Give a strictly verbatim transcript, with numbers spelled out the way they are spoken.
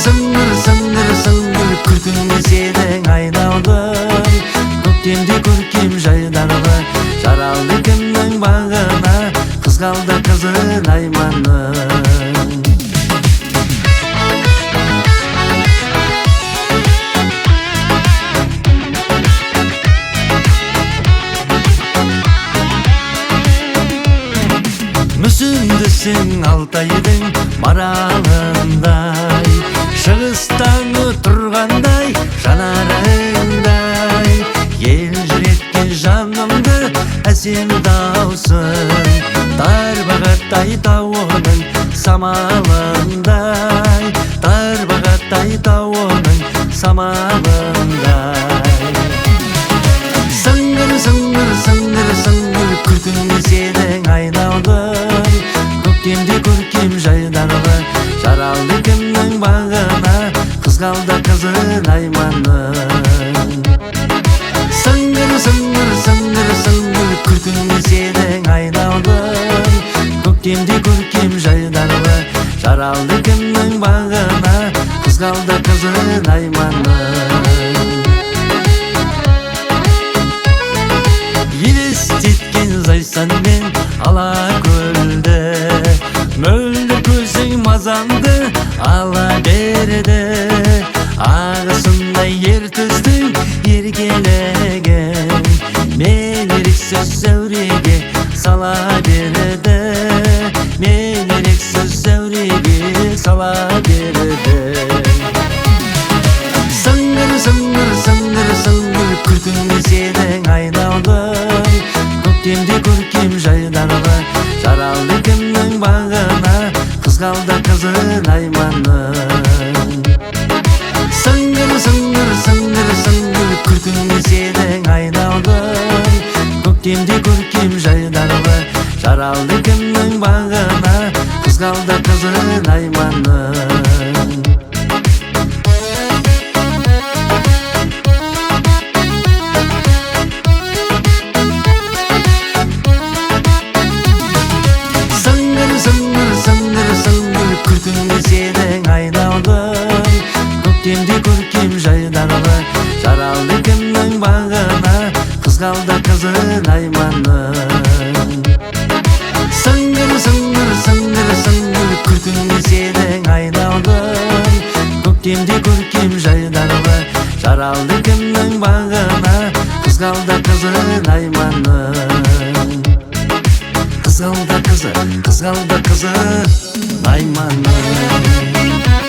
сыңгыр сыңгыр сыңгыр күлкіңе сенің айналдым. Көктемде көркем жайдарлы жаралды кімнің бағына, қызғалды қызын айманың. Мүсіндісің Алтайдың маралындай, шығыстаны тұрғандай жанарыңдай. Ел жүрекке жанымды әсем даусың, тарбағатай тауының самалындай, тарбағатай тауының самалындай. Сыңгыр сыңгыр сыңгыр сыңгыр күлкіңе сенің айналдым. Көктемде көркем жайдарлы жаралды кімнің бағына, қызғалды қызын айманың. Сыңгыр сыңгыр сыңгыр сыңгыр күлкіңе сенің айналдым. Көктемде көркем жайдарлы жаралды кімнің бағына, қызғалды қызын айманың. Елестеткен зайсан-мен ала көлді, мөлдір көзің мазамды ала берді. Ағысындай ертіздің еркелеген, мен еріксіз зәуреге сала берді, мен еріксіз зәуреге сала берді. Сыңгыр сыңгыр сыңгыр сыңгыр күлкіңе сенің айналдым. Көктемде көркем жайдарлы жаралды кімнің бағына, қызғалды қызын айманың. Сыңгыр сыңгыр сыңгыр сыңгыр күлкіңе сенің айналдым. Көктемде көркем жайдарлы жаралды кімнің бағына, қызғалды қызын айманың. Күлкіңе сенің айналдым. Көктемде көркем жайдарлы жаралды кімнің бағына, қызғалды қызын айманың. Сыңгыр сыңгыр сыңгыр сыңгыр күлкіңе сенің айналдым. Көктемде көркем жайдарлы жаралды кімнің бағына, қызғалды қызын айманың. Қызғалды қызы, қызғалды қызы айманың.